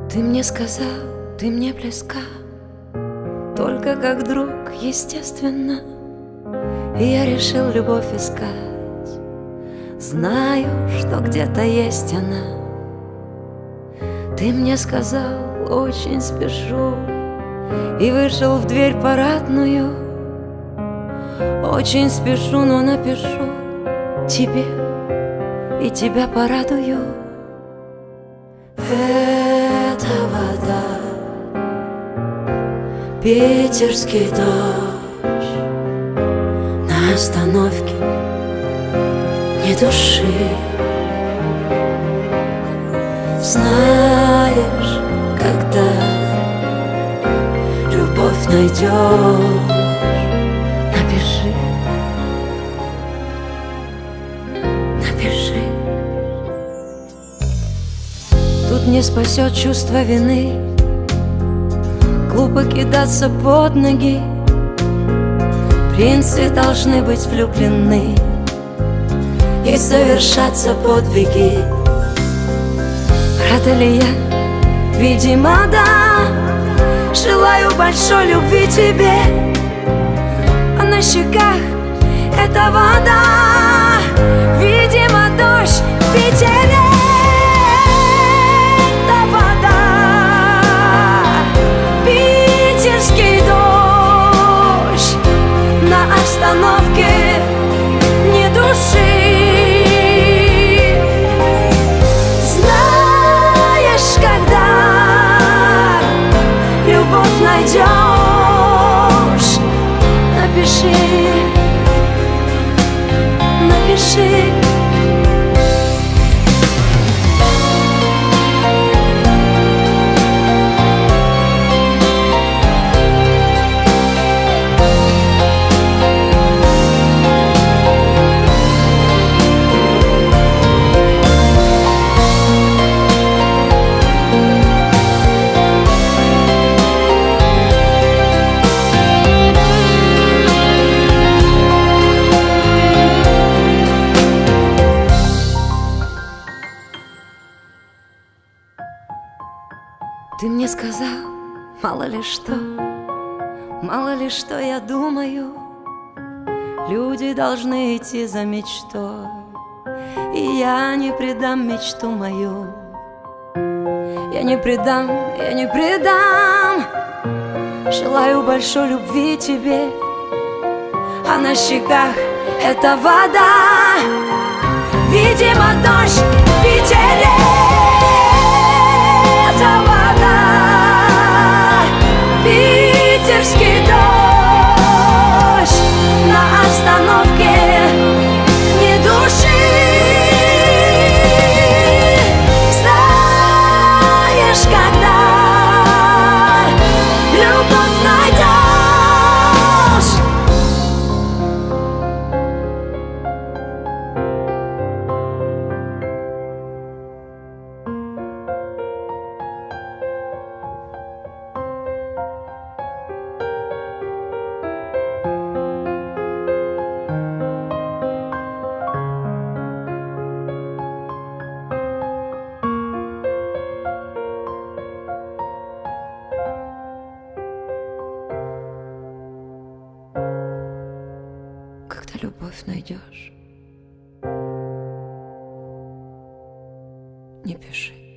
Ты мне сказал, ты мне близка, только как друг, естественно. И я решил любовь искать, знаю, что где-то есть она. Ты мне сказал, очень спешу, и вышел в дверь парадную. Очень спешу, но напишу тебе, и тебя порадую. Это вода, питерский дождь, на остановке ни души. Знаешь, когда любовь найдешь, напиши, напиши. Тут не спасет чувство вины, глупо кидаться под ноги. Принцы должны быть влюблены и совершаться подвиги. Рада ли я? Видимо, да. Желаю большой любви тебе, а на щеках это вода. Видимо, дождь в Питере. Это вода, питерский дождь, на остановке ни души. Любовь найдешь, напиши, напиши. Ты мне сказал, мало ли что я думаю. Люди должны идти за мечтой, и я не предам мечту мою. Я не предам, я не предам. Желаю большой любви тебе, а на щеках это вода. Видимо, дождь в Питере. Это вода, питерский дождь, на остановке ни души. Знаешь, когда любовь найдешь. Когда любовь найдешь, не пиши.